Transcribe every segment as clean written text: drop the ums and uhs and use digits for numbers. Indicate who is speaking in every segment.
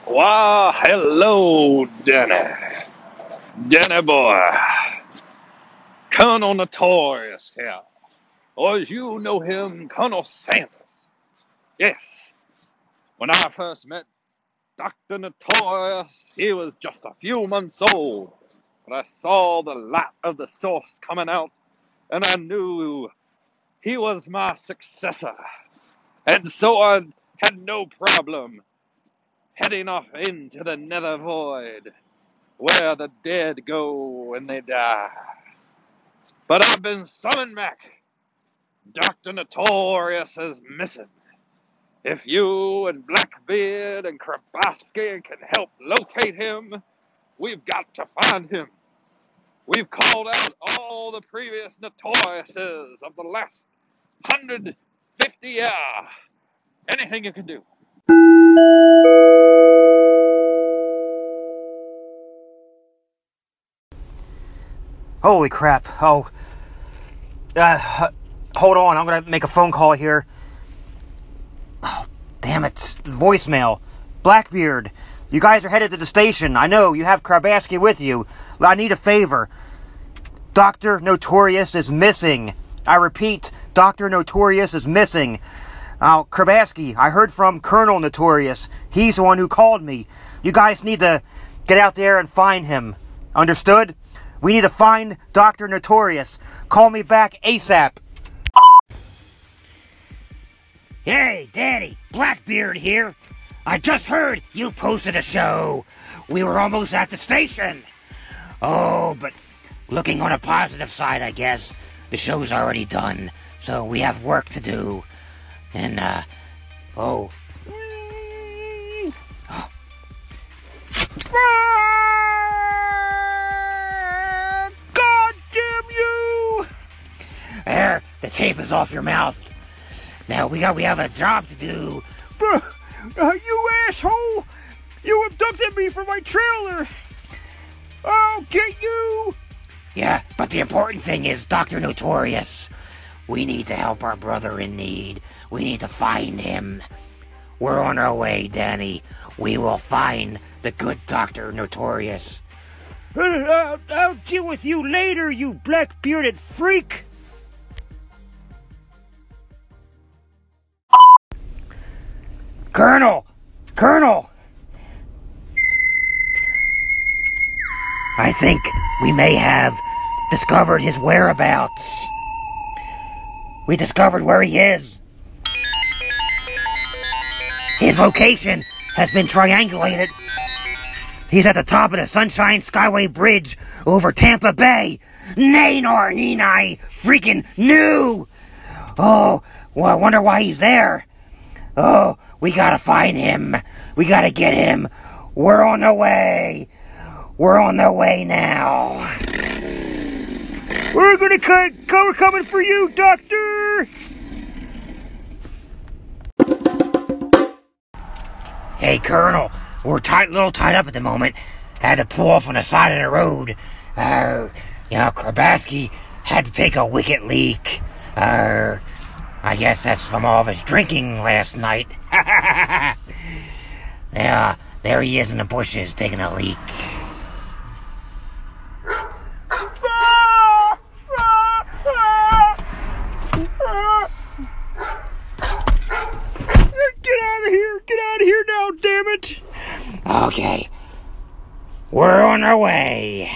Speaker 1: Why, hello, Danny. Danny boy. Colonel Notorious here. Or as you know him, Colonel Sanders. Yes, when I first met Dr. Notorious, he was just a few months old. But I saw the light of the source coming out, and I knew he was my successor. And so I had no problem heading off into the nether void, where the dead go when they die. But I've been summoned back. Dr. Notorious is missing. If you and Blackbeard and Krabowski can help locate him, we've got to find him. We've called out all the previous Notoriouses of the last 150 years. Anything you can do.
Speaker 2: Holy crap. Hold on. I'm going to make a phone call here. Oh, damn it. Voicemail. Blackbeard, you guys are headed to the station. I know, you have Krabowski with you. I need a favor. Dr. Notorious is missing. I repeat, Dr. Notorious is missing. Now, Krabowski, I heard from Colonel Notorious. He's the one who called me. You guys need to get out there and find him. Understood? We need to find Dr. Notorious. Call me back ASAP.
Speaker 3: Hey, Daddy, Blackbeard here. I just heard you posted a show. We were almost at the station. Oh, but looking on a positive side, I guess, the show's already done, so we have work to do. And, oh. God damn you! There, the tape is off your mouth. Now we have a job to do.
Speaker 4: You asshole! You abducted me from my trailer! I'll get you!
Speaker 3: Yeah, but the important thing is Dr. Notorious. We need to help our brother in need. We need to find him. We're on our way, Danny. We will find the good Dr. Notorious.
Speaker 4: I'll deal with you later, you black-bearded freak!
Speaker 3: Colonel! I think we may have discovered his whereabouts. We discovered where he is. His location has been triangulated. He's at the top of the Sunshine Skyway Bridge over Tampa Bay. Nay nor I freaking knew! Oh, well, I wonder why he's there. Oh, we gotta find him. We gotta get him. We're on the way. We're on the way now.
Speaker 4: We're coming for you, Doctor!
Speaker 3: Hey, Colonel. We're a little tied up at the moment. Had to pull off on the side of the road. Krabowski had to take a wicket leak. I guess that's from all of his drinking last night. There he is in the bushes taking a leak.
Speaker 4: Get out of here now, damn it!
Speaker 3: Okay. We're on our way.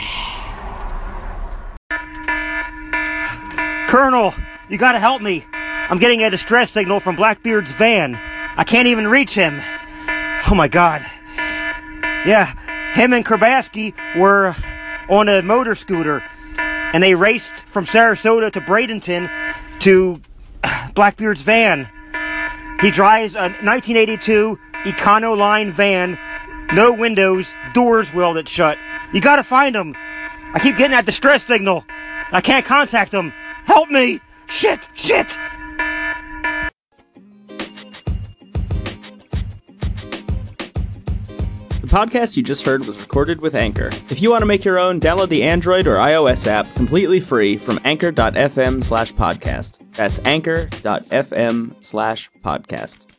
Speaker 2: Colonel, you gotta help me. I'm getting a distress signal from Blackbeard's van. I can't even reach him. Oh my god. Yeah, him and Krabowski were on a motor scooter, and they raced from Sarasota to Bradenton to Blackbeard's van. He drives a 1982 Econoline van, no windows, doors welded shut. You gotta find him. I keep getting that distress signal. I can't contact him. Help me! Shit!
Speaker 5: The podcast you just heard was recorded with Anchor. If you want to make your own, download the Android or iOS app completely free from anchor.fm/podcast. That's anchor.fm/podcast.